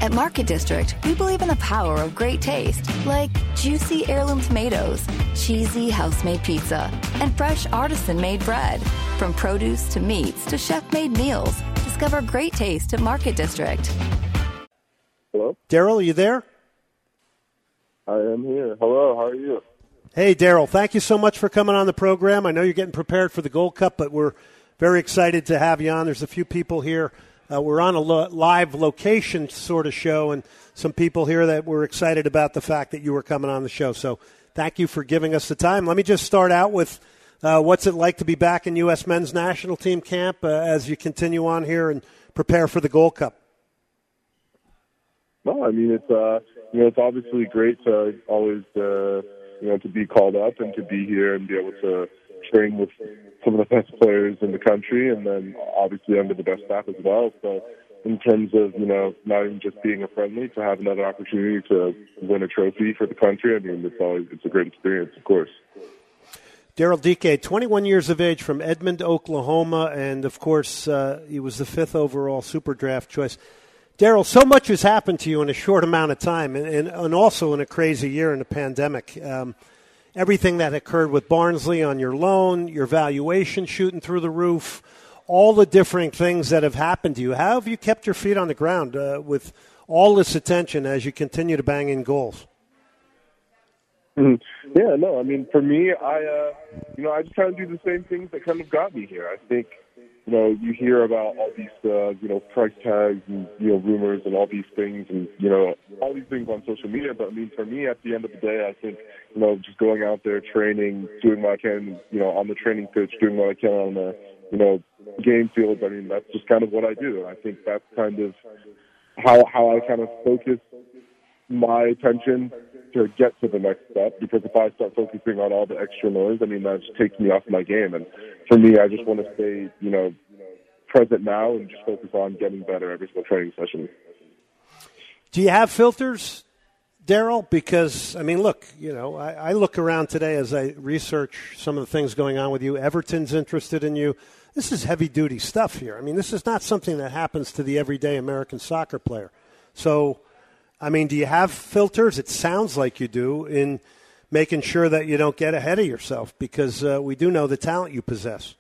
At Market District, we believe in the power of great taste, like juicy heirloom tomatoes, cheesy house-made pizza, and fresh artisan-made bread. From produce to meats to chef-made meals, discover great taste at Market District. Hello? Daryl, are you there? I am here. Hello, how are you? Hey, Daryl, thank you so much for coming on the program. I know you're getting prepared for the Gold Cup, but we're very excited to have you on. There's a few people here. We're on a live location sort of show, and some people here that were excited about the fact that you were coming on the show. So thank you for giving us the time. Let me just start out with what's it like to be back in U.S. men's national team camp as you continue on here and prepare for the Gold Cup? No, I mean, it's obviously great to always, to be called up and to be here and be able to train with some of the best players in the country, and then obviously under the best staff as well. So in terms of, not even just being a friendly, to have another opportunity to win a trophy for the country, I mean, it's a great experience, of course. Daryl Dike, 21 years of age from Edmond, Oklahoma, and of course he was the 5th overall Super Draft choice. Daryl, so much has happened to you in a short amount of time, and also in a crazy year in the pandemic. Everything that occurred with Barnsley on your loan, your valuation shooting through the roof, all the different things that have happened to you. How have you kept your feet on the ground with all this attention as you continue to bang in goals? Yeah, no, I mean, for me, I just kind of do the same things that kind of got me here. I think, you hear about all these, price tags and, rumors and all these things and, all these things on social media. But, I mean, for me, at the end of the day, I think, just going out there, training, doing what I can, on the training pitch, doing what I can on the, game field. I mean, that's just kind of what I do. I think that's kind of how I kind of focus my attention to get to the next step, because if I start focusing on all the extra noise, I mean, that just takes me off my game. And for me, I just want to stay, present now and just focus on getting better every single training session. Do you have filters, Daryl? Because, I mean, look, I look around today as I research some of the things going on with you. Everton's interested in you. This is heavy-duty stuff here. I mean, this is not something that happens to the everyday American soccer player. So, I mean, do you have filters? It sounds like you do, in making sure that you don't get ahead of yourself, because we do know the talent you possess.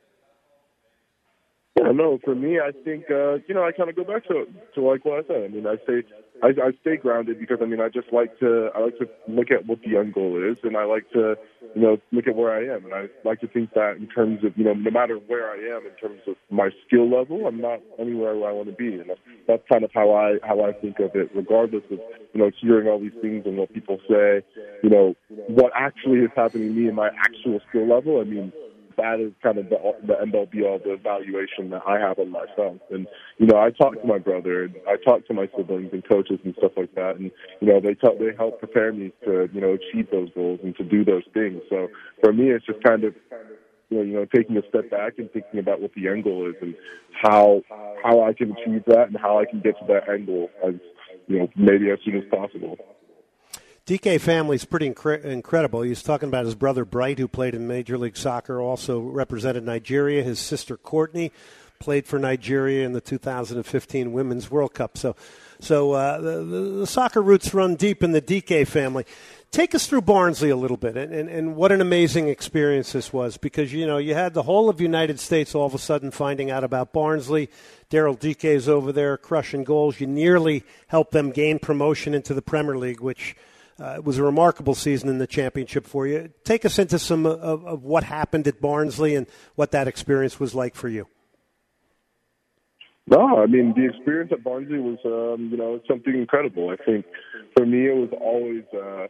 Yeah, no, for me, I think, I kind of go back to like what I said. I mean, I stay grounded because, I mean, I like to look at what the end goal is, and I like to, look at where I am. And I like to think that in terms of, no matter where I am in terms of my skill level, I'm not anywhere where I want to be. And that's kind of how I think of it, regardless of, hearing all these things and what people say, what actually is happening to me in my actual skill level. I mean, that is kind of the end-all, be-all, the evaluation that I have on myself. And, I talk to my brother, and I talk to my siblings and coaches and stuff like that, and, they help prepare me to, achieve those goals and to do those things. So for me, it's just kind of, taking a step back and thinking about what the end goal is and how I can achieve that and how I can get to that end goal as, maybe as soon as possible. DK family's pretty incredible. He was talking about his brother Bright, who played in Major League Soccer, also represented Nigeria. His sister Courtney played for Nigeria in the 2015 Women's World Cup. So the soccer roots run deep in the DK family. Take us through Barnsley a little bit and what an amazing experience this was, because, you had the whole of the United States all of a sudden finding out about Barnsley. Daryl DK's over there crushing goals. You nearly helped them gain promotion into the Premier League, which it was a remarkable season in the championship for you. Take us into some of what happened at Barnsley and what that experience was like for you. No, I mean, the experience at Barnsley was, something incredible. I think for me, it was always,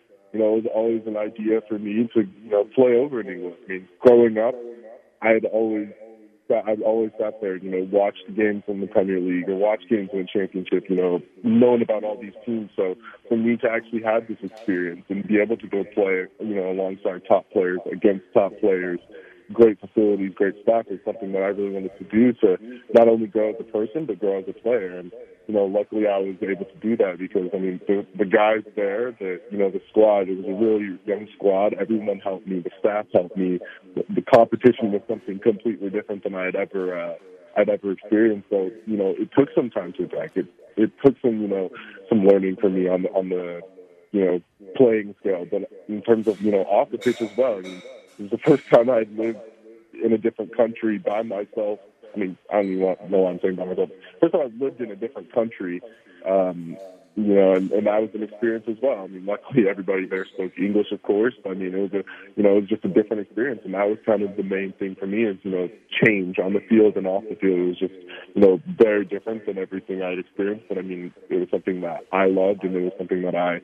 an idea for me to, play over in England. I mean, growing up, I've always sat there, watched the games in the Premier League or watched games in the Championship, known about all these teams. So for me to actually have this experience and be able to go play, alongside top players, against top players, great facilities, great staff is something that I really wanted to do to not only grow as a person, but grow as a player. And, luckily I was able to do that because, I mean, the guys there, the squad, it was a really young squad. Everyone helped me. The staff helped me. The competition was something completely different than I had ever experienced. So, it took some time to adapt. It it took some learning for me on the playing scale. But in terms of off the pitch as well, I mean, it was the first time I'd lived in a different country by myself. I mean, I don't even know what I'm saying by myself. First time I lived in a different country, and that was an experience as well. I mean, luckily everybody there spoke English, of course. But, I mean, it was just a different experience, and that was kind of the main thing for me is change on the field and off the field. It was just very different than everything I'd experienced. But I mean, it was something that I loved, and it was something that I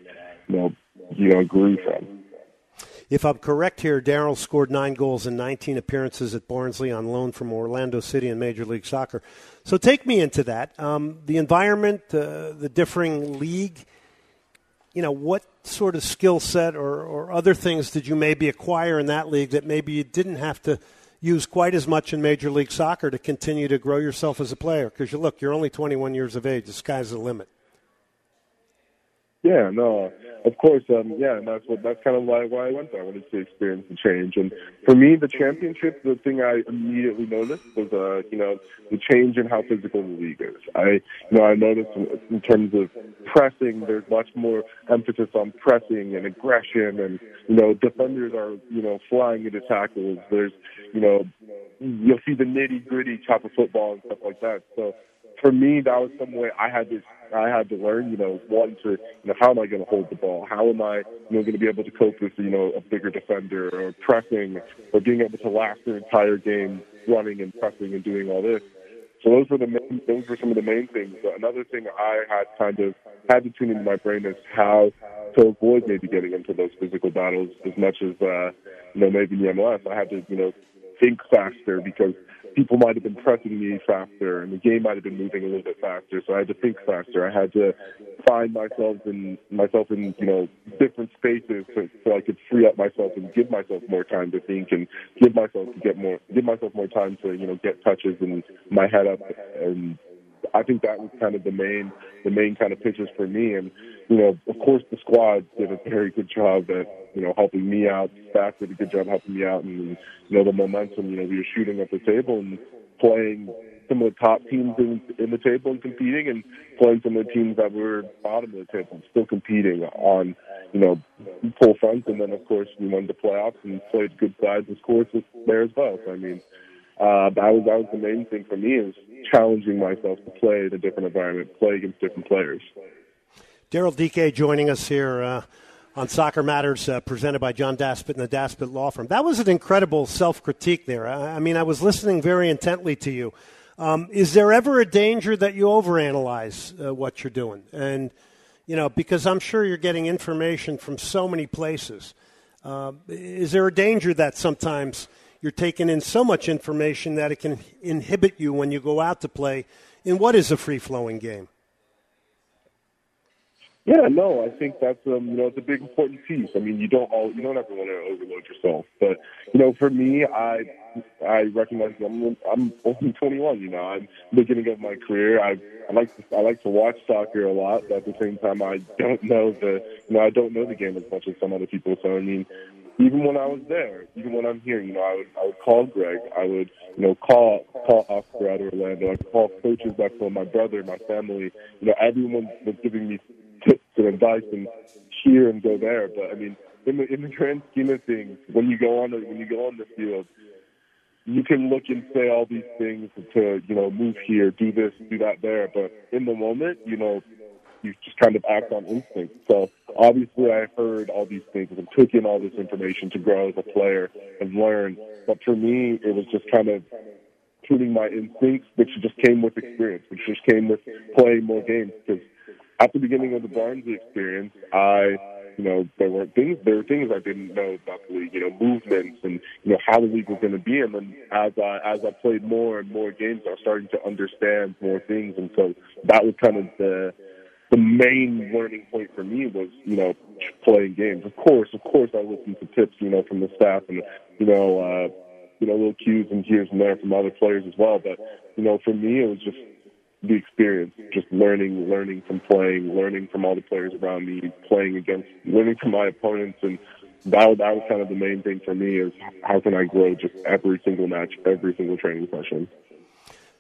grew from. If I'm correct here, Daryl scored 9 goals in 19 appearances at Barnsley on loan from Orlando City in Major League Soccer. So take me into that. The environment, the differing league, what sort of skill set or other things did you maybe acquire in that league that maybe you didn't have to use quite as much in Major League Soccer to continue to grow yourself as a player? Because you're only 21 years of age. The sky's the limit. Yeah, no, of course, and that's kind of why I went there. I wanted to experience the change, and for me, the championship, the thing I immediately noticed was, the change in how physical the league is. I noticed in terms of pressing, there's much more emphasis on pressing and aggression, and defenders are flying into tackles. There's you'll see the nitty gritty type of football and stuff like that. So for me, that was some way I had to learn, how am I going to hold the ball? How am I, going to be able to cope with, a bigger defender or pressing or being able to last the entire game running and pressing and doing all this. So those were some of the main things. But another thing I had kind of had to tune into my brain is how to avoid maybe getting into those physical battles as much as, maybe in the MLS. I had to, think faster because people might have been pressing me faster and the game might have been moving a little bit faster. So I had to think faster. I had to find myself in different spaces so I could free up myself and give myself more time to think and give myself more time to, get touches and my head up. And I think that was kind of the main kind of pitches for me. And, of course the squad did a very good job at, helping me out. Staff did a good job helping me out. And, the momentum, we were shooting at the table and playing some of the top teams in the table and competing and playing some of the teams that were bottom of the table and still competing on, full front. And then, of course, we won the playoffs and played good sides and scored there as well. So, I mean, that was the main thing for me is challenging myself to play in a different environment, play against different players. Daryl Dike joining us here on Soccer Matters, presented by John Daspit and the Daspit Law Firm. That was an incredible self-critique there. I mean, I was listening very intently to you. Is there ever a danger that you overanalyze what you're doing? And, because I'm sure you're getting information from so many places. Is there a danger that sometimes you're taking in so much information that it can inhibit you when you go out to play in what is a free-flowing game? Yeah, no, I think that's it's a big important piece. I mean, you don't ever want to overload yourself, but for me, I recognize I'm only 21. I'm beginning of my career. I like to watch soccer a lot, but at the same time, I don't know the game as much as some other people. So I mean, even when I was there, even when I'm here, I would call Greg. I would, call Oscar out of Orlando. I'd call coaches back home, my brother, my family. Everyone was giving me tips and advice and cheer and go there. But I mean, in the grand scheme of things, when you go on the field, you can look and say all these things to move here, do this, do that there. But in the moment, you just kind of act on instinct. So obviously, I heard all these things and took in all this information to grow as a player and learn. But for me, it was just kind of tuning my instincts, which just came with experience, which just came with playing more games. Because at the beginning of the Barnsley experience, there were things I didn't know about the league, movements and, how the league was going to be. And then as I played more and more games, I was starting to understand more things. And so that was kind of the main learning point for me was, playing games. Of course, I listened to tips, from the staff and, little cues and here and there from other players as well. But, for me, it was just the experience, just learning from playing, learning from all the players around me, learning from my opponents. And that was kind of the main thing for me is how can I grow just every single match, every single training session.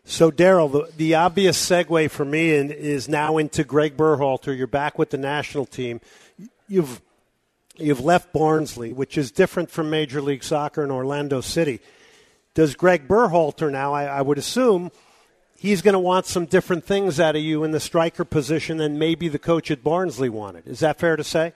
So, Daryl, the obvious segue for me is now into Greg Berhalter. You're back with the national team. You've left Barnsley, which is different from Major League Soccer in Orlando City. Does Greg Berhalter now, I would assume, he's going to want some different things out of you in the striker position than maybe the coach at Barnsley wanted. Is that fair to say?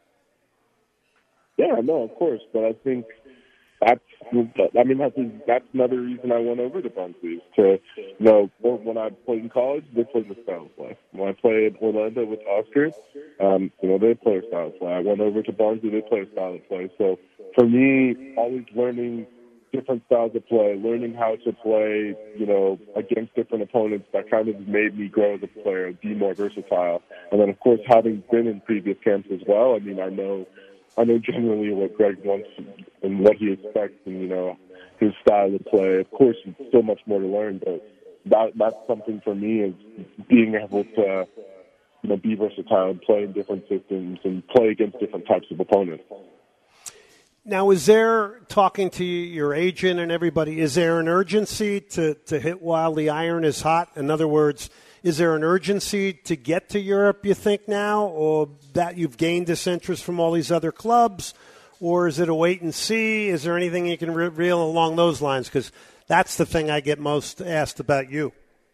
Yeah, no, of course. But I think that's another reason I went over to Barnsley is to, when I played in college, they played the style of play. When I played Orlando with Oscar, they play a style of play. I went over to Barnsley, they play a style of play. So for me, always learning different styles of play, learning how to play, against different opponents, that kind of made me grow as a player, be more versatile. And then, of course, having been in previous camps as well, I know generally what Greg wants and what he expects and, his style of play. Of course, there's so much more to learn, but that's something for me is being able to, be versatile and play in different systems and play against different types of opponents. Now, is there, talking to your agent and everybody, is there an urgency to hit while the iron is hot? In other words, is there an urgency to get to Europe, you think, now, or that you've gained this interest from all these other clubs? Or is it a wait and see? Is there anything you can reveal along those lines? Because that's the thing I get most asked about you.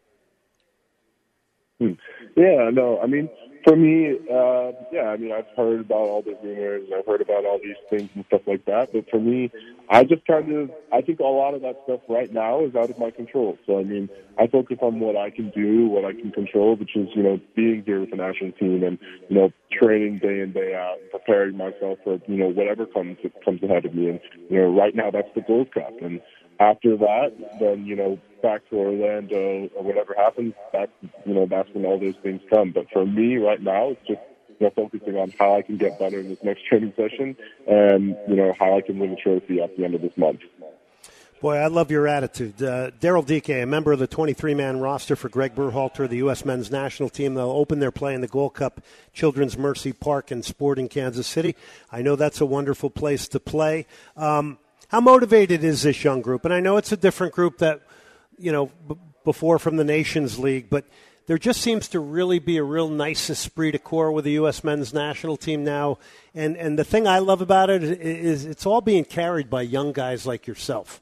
Yeah, no, for me, I've heard about all the rumors, and I've heard about all these things and stuff like that. But for me, I think a lot of that stuff right now is out of my control. So, I focus on what I can do, what I can control, which is, being here with the national team and, training day in, day out, and preparing myself for, whatever comes ahead of me. And, right now that's the Gold Cup. And after that, then, back to Orlando or whatever happens, that's when all those things come. But for me right now, it's just, focusing on how I can get better in this next training session and, how I can win a trophy at the end of this month. Boy, I love your attitude. Daryl Dike, a member of the 23-man roster for Greg Berhalter, the U.S. men's national team. They'll open their play in the Gold Cup, Children's Mercy Park in Sporting Kansas City. I know that's a wonderful place to play. How motivated is this young group? And I know it's a different group that, before from the Nations League, but there just seems to really be a real nice esprit de corps with the U.S. men's national team now. And the thing I love about it is it's all being carried by young guys like yourself.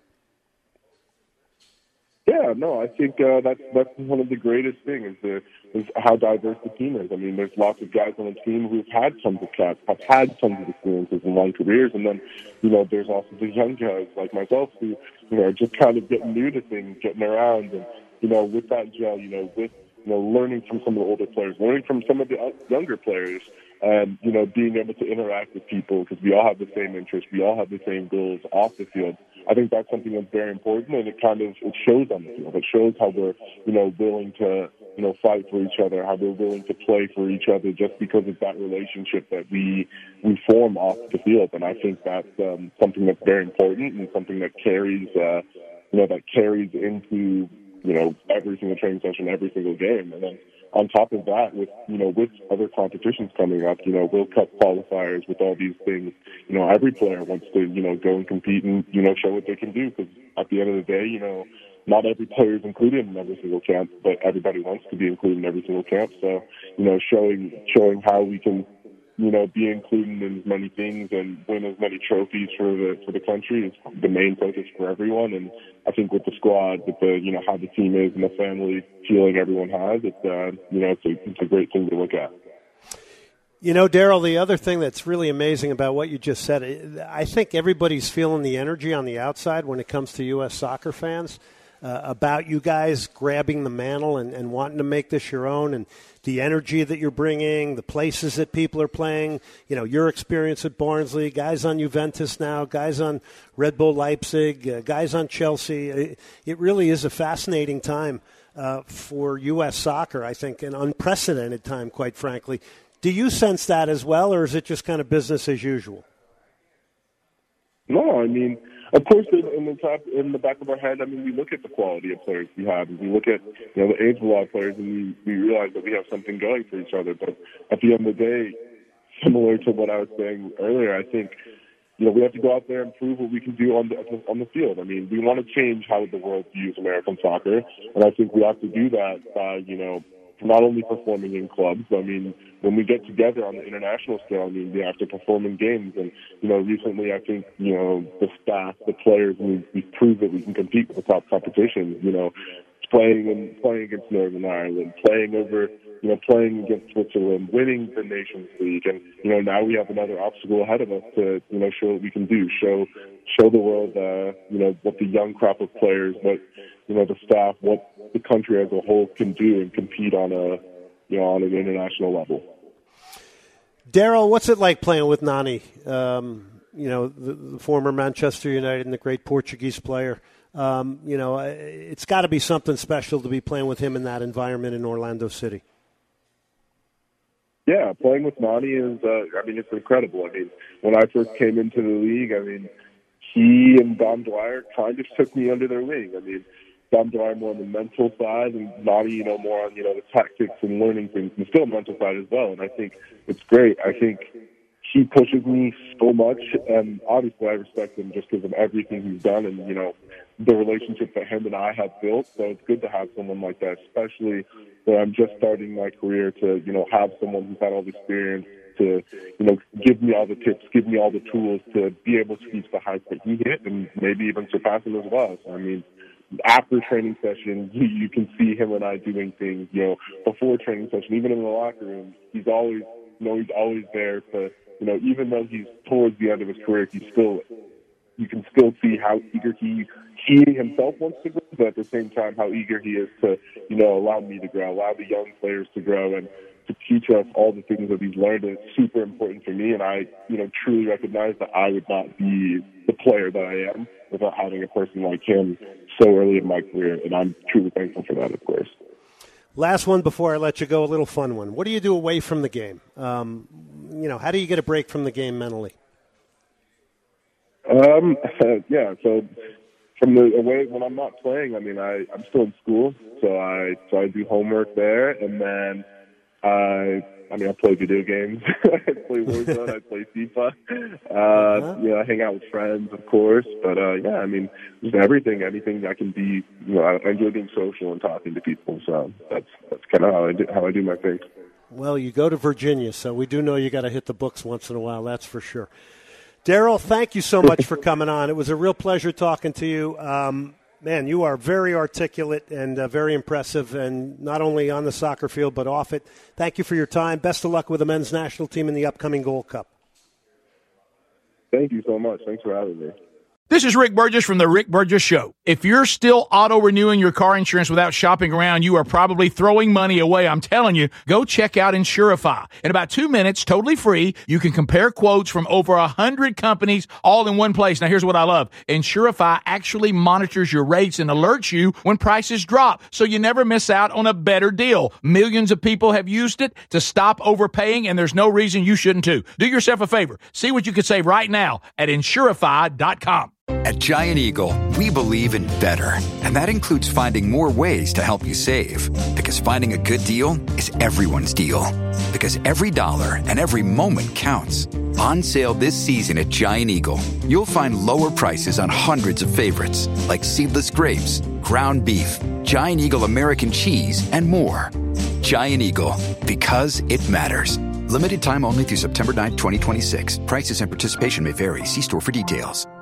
Yeah, no, I think that's one of the greatest things is how diverse the team is. There's lots of guys on the team who've had tons of caps, have had tons of experiences in long careers, and then, there's also the young guys like myself who, are just kind of getting new to things, getting around, and, with that gel, with, learning from some of the older players, learning from some of the younger players, and, being able to interact with people because we all have the same interests, we all have the same goals off the field. I think that's something that's very important, and it shows on the field. It shows how we're, willing to, fight for each other, how we're willing to play for each other just because of that relationship that we form off the field. And I think that's something that's very important and something that carries, into, every single training session, every single game. And then on top of that, with other competitions coming up, World Cup qualifiers, with all these things, every player wants to, go and compete and, show what they can do. Because at the end of the day, not every player is included in every single camp, but everybody wants to be included in every single camp. So, showing how we can, be included in as many things and win as many trophies for the country is the main focus for everyone. And I think with the squad, with the, how the team is and the family feeling everyone has, it's a great thing to look at. Daryl, the other thing that's really amazing about what you just said, I think everybody's feeling the energy on the outside when it comes to U.S. soccer fans about you guys grabbing the mantle and wanting to make this your own, and the energy that you're bringing, the places that people are playing, your experience at Barnsley, guys on Juventus now, guys on Red Bull Leipzig, guys on Chelsea. It really is a fascinating time for U.S. soccer, I think, an unprecedented time, quite frankly. Do you sense that as well, or is it just kind of business as usual? No, of course, in the back of our head, we look at the quality of players we have, and we look at the age of a lot of players, and we realize that we have something going for each other. But at the end of the day, similar to what I was saying earlier, I think we have to go out there and prove what we can do on the field. I mean, we want to change how the world views American soccer, and I think we have to do that by, not only performing in clubs, but I mean, when we get together on the international scale, I mean, we have to perform in games. And, recently I think, the staff, the players, we've proved that we can compete with the top competition, playing against Northern Ireland, playing against Switzerland, winning the Nations League. And, now we have another obstacle ahead of us to, show what we can do, show the world, what the young crop of players, what, the staff, what the country as a whole can do and compete on an international level. Daryl, what's it like playing with Nani? The former Manchester United and the great Portuguese player. It's got to be something special to be playing with him in that environment in Orlando City. Yeah, playing with Nani is, it's incredible. I mean, when I first came into the league, he and Dom Dwyer kind of took me under their wing. I mean, Dom Dwyer more on the mental side, and Nani, more on, the tactics and learning things, and still mental side as well. And I think it's great. I think he pushes me so much, and obviously I respect him just because of everything he's done and, the relationship that him and I have built. So it's good to have someone like that, especially when I'm just starting my career, to, have someone who's had all the experience to, give me all the tips, give me all the tools to be able to reach the heights that he hit and maybe even surpass him as well. So, I mean, after training session, you can see him and I doing things, before training session, even in the locker room. He's always there to, even though he's towards the end of his career, you can still see how eager he himself wants to grow, but at the same time, how eager he is to, allow me to grow, allow the young players to grow, and to teach us all the things that he's learned. And it's super important for me, and I, truly recognize that I would not be the player that I am without having a person like him so early in my career, and I'm truly thankful for that, of course. Last one before I let you go, a little fun one. What do you do away from the game? How do you get a break from the game mentally? So from the away, when I'm not playing, I'm still in school, so I do homework there, and then I play video games. I play Warzone, I play FIFA. I hang out with friends, of course, but just anything I can be. I enjoy being social and talking to people, so that's kind of how I do my thing. Well, you go to Virginia, so we do know you got to hit the books once in a while. That's for sure. Daryl, thank you so much for coming on. It was a real pleasure talking to you. Man, you are very articulate and very impressive, and not only on the soccer field but off it. Thank you for your time. Best of luck with the men's national team in the upcoming Gold Cup. Thank you so much. Thanks for having me. This is Rick Burgess from The Rick Burgess Show. If you're still auto-renewing your car insurance without shopping around, you are probably throwing money away. I'm telling you, go check out Insurify. In about 2 minutes, totally free, you can compare quotes from over 100 companies all in one place. Now, here's what I love. Insurify actually monitors your rates and alerts you when prices drop, so you never miss out on a better deal. Millions of people have used it to stop overpaying, and there's no reason you shouldn't too. Do yourself a favor. See what you can save right now at Insurify.com. At Giant Eagle, we believe in better, and that includes finding more ways to help you save. Because finding a good deal is everyone's deal. Because every dollar and every moment counts. On sale this season at Giant Eagle, you'll find lower prices on hundreds of favorites, like seedless grapes, ground beef, Giant Eagle American cheese, and more. Giant Eagle, because it matters. Limited time only through September 9, 2026. Prices and participation may vary. See store for details.